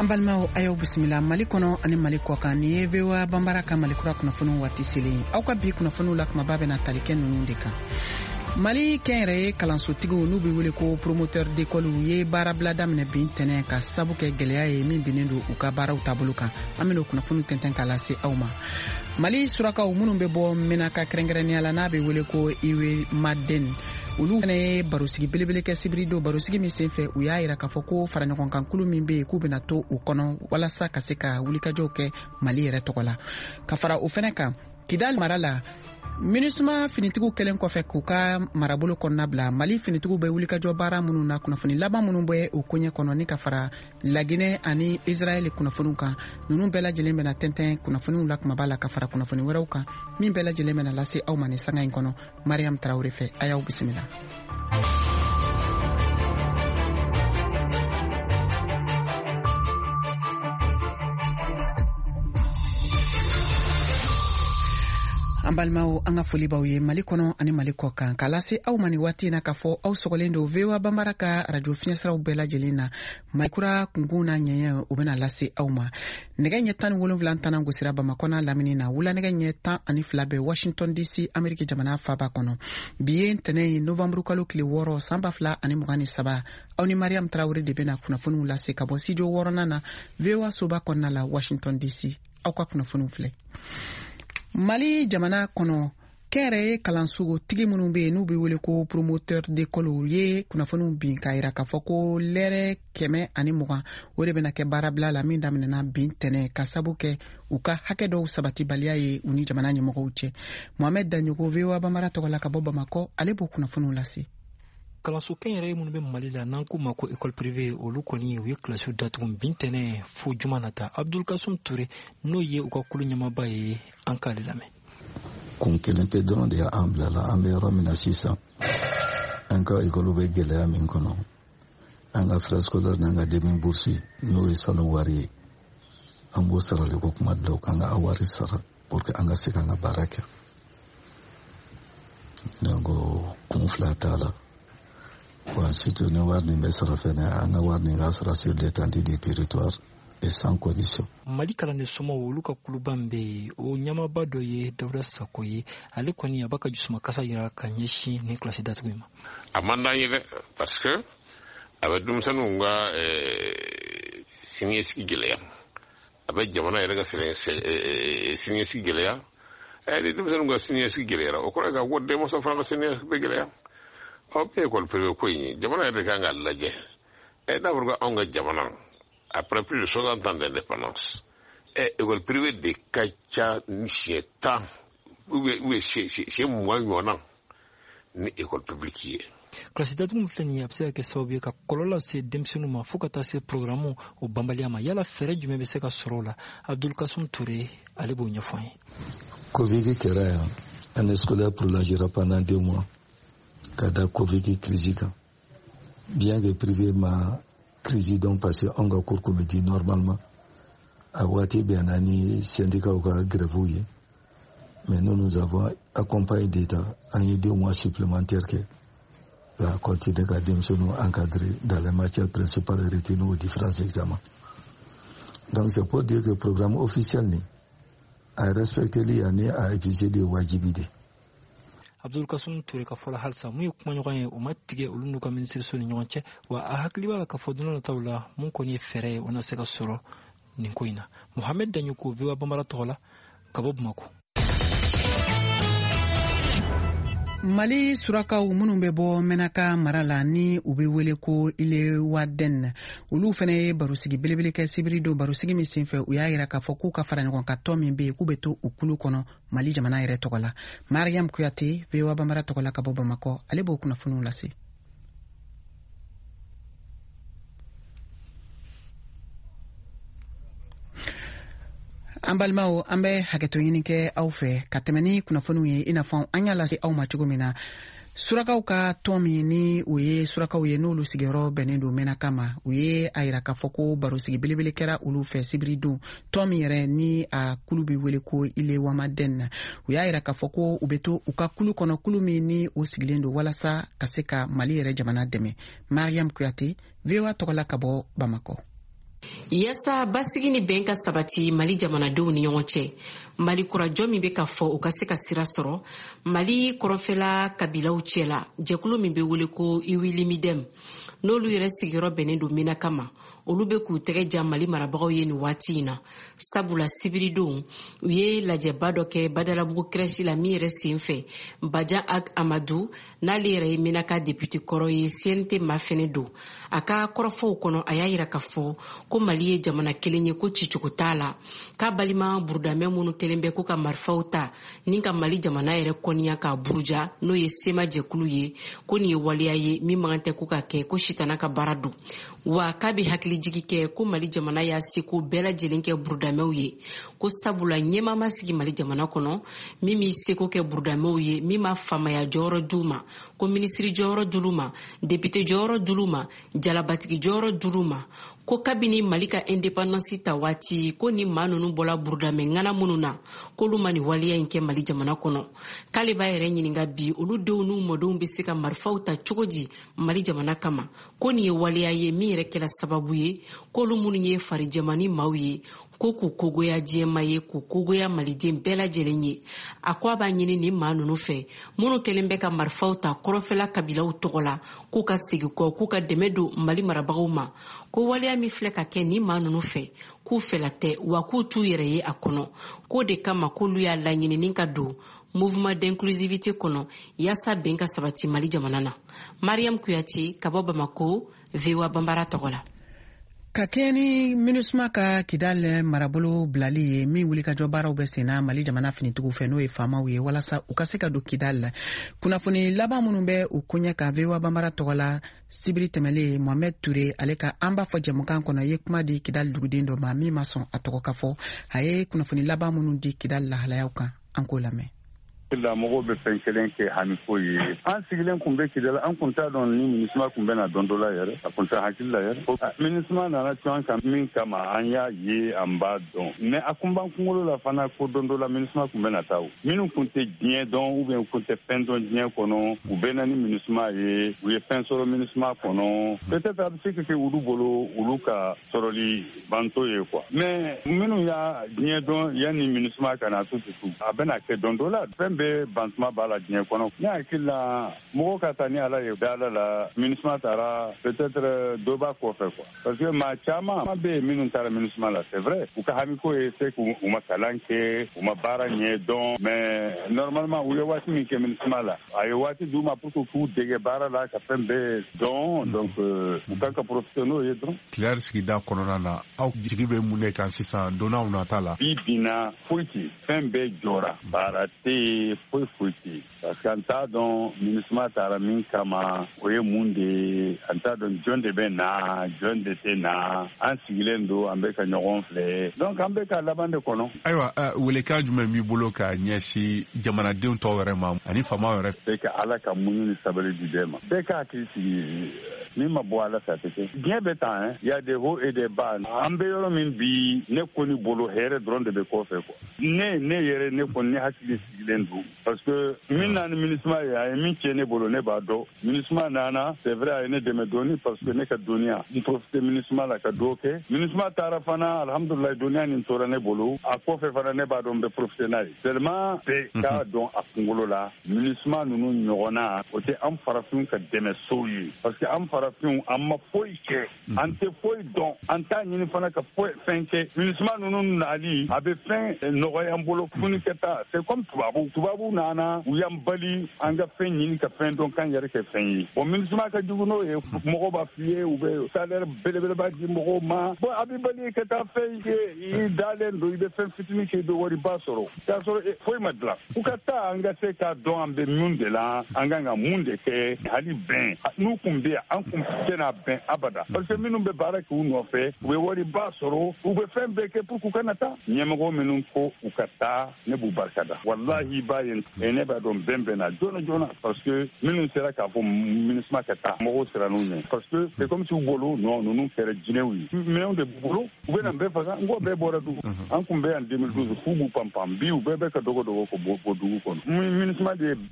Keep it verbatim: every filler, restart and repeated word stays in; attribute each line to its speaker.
Speaker 1: Ambalmao ayo bisimila Mali kono ani Mali kokan ni ye vewa bambara ka Mali kura kunnafoniw waati selen aw ka bi kunnafoniw la kumaba bɛ na tali kɛ ninnu de kan. Mali kɛnyɛrɛye kalansotigiw n'u bɛ wele ko promoteur d'école ye baara bila daminɛ bin tɛnɛ ka sabu kɛ gɛlɛya ye min binnen don u ka baaraw taabolo kan. An bɛna o kunnafoniw tɛntɛn k'a lase aw ma. Mali surakaw minnu bɛ bɔ Menaka kɛrɛnkɛrɛnnenya la n'a bɛ wele ko Iwe Maden olu fana ye barosigi belebele kɛ Sibirido barosigi min senfɛ u y'a yira k'a fɔ ko faraɲɔgɔnkan kulu min bɛ yen k'u bɛna to u kɔnɔ walasa ka se ka wulikajɔw kɛ Mali yɛrɛ tɔgɔ la. Ka fara o fana kan Kidal mara la MINUSMA finitigiw kɛlen kɔfɛ k'u ka marabolo kɔnɔna bila Mali finitigiw bɛ wulikajɔ baara minnu na kunnafoni laban minnu bɛ o koɲɛ kɔnɔ ni ka fara Laginɛ ani Israel kunnafoniw kan ninnu bɛɛ lajɛlen bɛna tɛntɛn kunnafoniw la kumaba la ka fara kunnafoni wɛrɛw kan min bɛɛ lajɛlen bɛna lase aw ma ni sanga in kɔnɔ. Mariam Traoré fɛ a y'aw bisimila. An balimaw an ka foli b'aw ye Mali kɔnɔ ani Mali kɔ kan k'a lase aw ma ni waati in na k'a fɔ aw sɔgɔlen don V O A Banbara ka radio fiɲɛsiraw bɛɛ lajɛlen na Mali kura kunkun n'a ɲɛɲɛ o bɛna lase aw ma. Nɛgɛ ɲɛ tan ni wolonwula tana gosira Bamakɔ n'a lamini na wula nɛgɛ ɲɛ tan ani fila bɛ Washington D C Ameriki jamana faaba kɔnɔ. Bi ye ntɛnɛn ye novembre kalo tile wɔɔrɔ san ba fila ani mugan ni saba aw ni Mariam Traoré de bɛna kunnafoniw lase ka bɔ studio wɔɔrɔnan na V O A soba kɔnɔna la Washington D C. Aw ka kunnafoniw filɛ. Mali jamana kɔnɔ kɛnyɛrɛye kalanso tigi minnu bɛ yen n'u bɛ wele ko promoteur d'école ye kunnafoniw bin k'a yira k'a fɔ ko lɛrɛ kɛmɛ ani mugan o de bɛna kɛ baarabila la min daminɛna bin tɛnɛ ka sabu kɛ u ka hakɛ dɔw sabatibaliya ye u ni jamana ɲɛmɔgɔw cɛ. Mohamed Danyogo V O A Banbara tɔgɔ la ka bɔ Bamakɔ ale b'o kunnafoniw lase.
Speaker 2: Kalanso kɛnyɛrɛye minnu bɛ Mali la n'an k'u ma ko école privée olu kɔni u ye kilasiw datugu bin tɛnɛ fo juma nata. Abdul Kasum Touré n'o ye u ka kulu ɲɛmaaba ye an k'ale lamɛn.
Speaker 3: Kun kelen pe dɔrɔn de y'an bila la an bɛ yɔrɔ min na sisan an ka école bɛ gɛlɛya min kɔnɔ an ka frais scolaire n'an ka demi bourse n'o ye salon wari ye an b'o sarali ko kuma dɔw k'an ka wari sara pour que an ka se k'an ka baara kɛ. Donc kun fila t'a la. Bon, surtout ne wari nin bɛ sara fɛnɛ an ka wari nin ka sara sur l'étendue du territoire et sans condition.
Speaker 2: Mali kalanden somɔgɔw olu ka kuluba min bɛ yen o ɲɛmaaba dɔ ye Dawuda Sako ye ale kɔni a b'a ka jusuma kasa yira ka ɲɛsin nin kilasi datugu ma.
Speaker 4: A man d'an ye dɛ parce que a bɛ denmisɛnninw ka siniɲɛsigi gɛlɛya a bɛ jamana yɛrɛ ka siniɲɛsigi gɛlɛya ni denmisɛnninw ka siniɲɛsigi gɛlɛyara o kɔrɔ ye ka fɔ denmansaw fana ka siniɲɛsigi bɛ gɛlɛya. Aw bɛ école privée ko in jamana yɛrɛ kan ka lajɛ n'a fɔra ko anw ka jamana après plus de soixante ans d'indépendance école privée de ka ca ni siɲɛ tan ou bien siɲɛ mugan ɲɔgɔnna ni école publique ye.
Speaker 2: Kilasi datugu min filɛ nin ye a bɛ se ka kɛ sababu ye ka kɔlɔlɔ lase denmisɛnninw ma fo ka taa se programme o banbaliya ma yala fɛɛrɛ jumɛn bɛ se ka sɔrɔ o la. Abdul Kasum Touré ale b'o ɲɛfɔ an ye.
Speaker 3: Covid kɛra yan année scolaire prolongera pendant deux mois. Kada Covid crise kan bien que privé ma crise donc parce que on ga cours comédie normalement a wati bien ani syndicat ou ka grève yi mais nous nous avons accompagné d'État en deux mois supplémentaires que la continuer à nous encadrer dans les matières principales retenues aux différents examens. Donc c'est pour dire que le programme officiel ni a respecté les années a épuisé des wajibité.
Speaker 2: Abdul Kasum Touré ka fɔla halisa mun ye kuma ɲɔgɔn ye o ma tigɛ olu n'u ka minisiriso ni ɲɔgɔn cɛ wa a hakili b'a la ka fɔ don nataw la mun kɔni ye fɛɛrɛ ye o na se ka sɔrɔ nin ko in na. Mohamed Danyogo V O A Banbara tɔgɔ la ka bɔ Bamakɔ.
Speaker 1: Mali surakaw minnu bɛ bɔ Menaka mara la ni u bɛ wele ko Ile Waden olu fana ye barosigi belebele kɛ Sibirido barosigi min senfɛ u y'a yira k'a fɔ k'u ka fara ɲɔgɔn kan tɔn min bɛ yen k'u bɛ to u kulu kɔnɔ Mali jamana yɛrɛ tɔgɔ la. Mariam Kuyate V O A Banbara tɔgɔ la ka bɔ Bamakɔ ale b'o kunnafoniw lase. An balimaw an bɛ hakɛto ɲini kɛ aw fɛ ka tɛmɛ ni kunnafoniw ye i n'a fɔ an y'a lase aw ma cogo min na. Surakaw ka tɔn min ni o ye surakaw ye n'olu sigiyɔrɔ bɛnnen don Menaka ma u ye a yira k'a fɔ ko barosigi belebele kɛra olu fɛ Sibirido tɔn min yɛrɛ ni a kulu bɛ wele ko Ile Wamaden na u y'a yira k'a fɔ ko u bɛ to u ka kulu kɔnɔ kulu min ni o sigilen don walasa ka se ka Mali yɛrɛ jamana dɛmɛ. Mariam Kuyate V O A tɔgɔ la ka bɔ Bamakɔ.
Speaker 5: Yasa basigi ni bɛn ka sabati Mali jamanadenw ni ɲɔgɔn cɛ. Mali kurajɔ min bɛ ka fɔ o ka se ka sira sɔrɔ. Mali kɔrɔfɛla kabilaw cɛla jɛkulu min bɛ wele ko Iwilimidem. N'olu yɛrɛ sigiyɔrɔ bɛnnen don Menaka ma. Olu bɛ k'u tɛgɛ jan Mali marabagaw ye nin waati in na. Sabula sibiridon u ye lajɛba dɔ kɛ Badalabugu crèche la min yɛrɛ sen fɛ. Bajan Ag Amadou n'ale yɛrɛ ye Menaka député kɔrɔ ye C N T ma fɛnɛ don. A ka kɔrɔfɔw kɔnɔ a y'a yira k'a fɔ ko Mali ye jamana kelen ye ko cicogo t'a la. K'a balima burudamɛ minnu kelen bɛ ko ka marifaw ta ni ka Mali jamana yɛrɛ kɔniya ka buruja n'o ye sema jɛkulu ye ko nin ye waleya ye min man tɛ ko ka kɛ ko sitana ka baara don. Wa k'a bɛ hakili jigi kɛ ko Mali jamana y'a seko bɛɛ lajɛlen kɛ burudamɛw ye ko sabula ɲɛma ma sigi Mali jamana kɔnɔ min b'i seko kɛ burudamɛw ye min ma faamaya jɔyɔrɔ d'u ma ko minisiri jɔyɔrɔ d'u ma député jɔyɔrɔ d'u ma jalabatigi jɔyɔrɔ d'u ma ko kabini Mali ka indépendance ta waati ko ni maa ninnu bɔla burudamɛ ŋana minnu na k'olu ma nin waleya in kɛ Mali jamana kɔnɔ k'ale b'a yɛrɛ ɲininka bi olu denw n'u mɔdenw bɛ se ka marifaw ta cogo di Mali jamana kama ko nin ye waleya ye min yɛrɛ kɛla sababu ye k'olu minnu ye farijɛmani maaw ye ko k'u kogoya diɲɛma ye k'u kogoya maliden bɛɛ lajɛlen ye a ko a b'a ɲini nin maa ninnu fɛ minnu kɛlen bɛ ka marifaw ta kɔrɔfɛla kabilaw tɔgɔ la k'u ka segin kɔ k'u ka dɛmɛ don Mali marabagaw ma ko waleya min filɛ ka kɛ nin maa ninnu fɛ k'u fɛla tɛ wa k'u t'u yɛrɛ ye a kɔnɔ k'o de kama k'olu y'a laɲini ni ka don mouvement d'inclusivité kɔnɔ yasa bɛn ka sabati Mali jamana na. Mariam Kuyate ka bɔ Bamako, V O A Bambara tɔgɔ la.
Speaker 1: Ka kɛ ni MINUSMA ka Kidal marabolo bilali ye min wuli ka jɔ baaraw bɛ senna Mali jamana finitigiw fɛ n'o ye faamaw ye walasa u ka se ka don Kidal la. Kunnafoni laban minnu bɛ u koɲɛ ka V O A Bambara tɔgɔ la sibiri tɛmɛlen Mohamed Touré ale ka an b'a fɔ jɛmukan kɔnɔ ye kuma di Kidal duguden dɔ ma min ma sɔn a tɔgɔ ka fɔ a ye kunnafoni laban minnu di Kidal lahalayaw kan an k'o lamɛn.
Speaker 6: La mɔgɔw bɛ fɛn kelen kɛ hami ko ye an sigilen kun bɛ Kidal an kun t'a dɔn ni MINUSMA kun bɛ na don dɔ la yɛrɛ a kun t'a hakili la yɛrɛ MINUSMA nana cɔn kan min kama an y'a ye an b'a dɔn mais a kun b'an kunkolo la fana ko don dɔ la MINUSMA kun bɛ na taa o minnu kun tɛ diɲɛ dɔn ou bien kun tɛ fɛn dɔn diɲɛ kɔnɔ u bɛ na ni MINUSMA ye u ye fɛn sɔrɔ MINUSMA kɔnɔ peut-être a bɛ se ka kɛ olu bolo olu ka sɔrɔli banto ye quoi mais minnu y'a diɲɛ dɔn yanni MINUSMA ka na tututu a bɛna kɛ don dɔ la fɛn bɛ bantuma b'a la diɲɛ kɔnɔ ne hakili la mɔgɔ ka taa ni ala ye da ala la MINUSMA taara peut-être dɔ b'a kɔfɛ quoi parce que maa caman bɛ yen minnu taara MINUSMA la c'est vrai u ka hamiko ye se k'u ma kalan kɛ u ma baara ɲɛ dɔn mais normalement u ye waati min kɛ MINUSMA la a ye waati d'u ma pour que k'u dege baara la ka fɛn bɛɛ dɔn donc u kan ka profiter n'o ye dɔrɔn.
Speaker 7: Kidal sigida kɔnɔna na aw jigi bɛ mun de kan sisan donnaw nata la.
Speaker 6: bi bina foyi tɛ fɛn bɛɛ jɔra baara tɛ yen foyi foyi tɛ parce que an t'a dɔn MINUSMA taara min kama o ye mun de ye an t'a dɔn jɔn de bɛ na jɔn de tɛ na an sigilen don an bɛ ka ɲɔgɔn filɛ donc an bɛ ka laban de kɔnɔ.
Speaker 7: Ayiwa welekan jumɛn b'i bolo ka ɲɛsin jamanadenw tɔw yɛrɛ ma ani faamaw yɛrɛ.
Speaker 6: bɛɛ ka ala ka muɲu ni sabali di bɛɛ ma bɛɛ ka hakili sigi min ma bɔ ala fɛ a tɛ kɛ diɲɛ bɛ tan hein y a des hauts et des bas an bɛ yɔrɔ min bi ne kɔni bolo hɛrɛ dɔrɔn de bɛ kɔfɛ quoi ne ne yɛrɛ ne kɔni ne hakili sigilen don parce que min na ni MINUSMA ye a ye min tiɲɛ ne bolo ne b'a dɔn MINUSMA nana c'est vrai a ye ne dɛmɛ dɔɔni parce que ne ka dɔnniya n profite MINUSMA la ka dɔw kɛ MINUSMA taara fana alhamdulilayi dɔnniya nin tora ne bolo a kɔfɛ fana ne b'a dɔn n bɛ profite n'a ye seulement bɛɛ k'a dɔn a kunkolo la MINUSMA ninnu ɲɔgɔnna o tɛ an farafinw ka dɛmɛsow ye parce que an farafinw an ma foyi kɛ an tɛ foyi dɔn an t'a ɲini fana ka foyi fɛn kɛ MINUSMA ninnu nali a bɛ fɛn nɔgɔya an bolo funi kɛ ta c'est comme tubabu tubabu nana u y'an bali an ka fɛn ɲini ka fɛn dɔn k'an yɛrɛ kɛ fɛn ye bon MINUSMA ka jugu n'o ye mɔgɔw b'a f'i ye u bɛ salaire belebeleba di mɔgɔw ma bon a bɛ bali ka taa fɛn kɛ i dalen don i bɛ fɛn fitinin kɛ i bɛ wariba sɔrɔ k'a sɔrɔ foyi ma dilan u ka taa an ka se k'a dɔn an bɛ mun de la an kan ka mun de kɛ hali bɛn n'u kun bɛ yan an kun tɛna bɛn abada parce que minnu bɛ baara kɛ u nɔfɛ u bɛ wariba sɔrɔ u bɛ fɛn bɛɛ kɛ pour que u kana taa ɲɛmɔgɔ minnu ko u ka taa ne b'u barikada walahi i b'a ye ne b'a dɔn bɛn bɛn na joona joona parce que minnu sera k'a fɔ MINUSMA ka taa mɔgɔw sera n'u ɲɛ parce que c'est comme si u bolo non ninnu kɛra jinɛw ye minɛnw de b'u bolo u bɛ na bɛɛ faga n ko bɛɛ bɔra dugu an kun bɛ yan deux mille douze f'u b'u panpan bi u bɛɛ bɛ ka dogo dogo ko bɔ dugu kɔnɔ MINUSMA de ye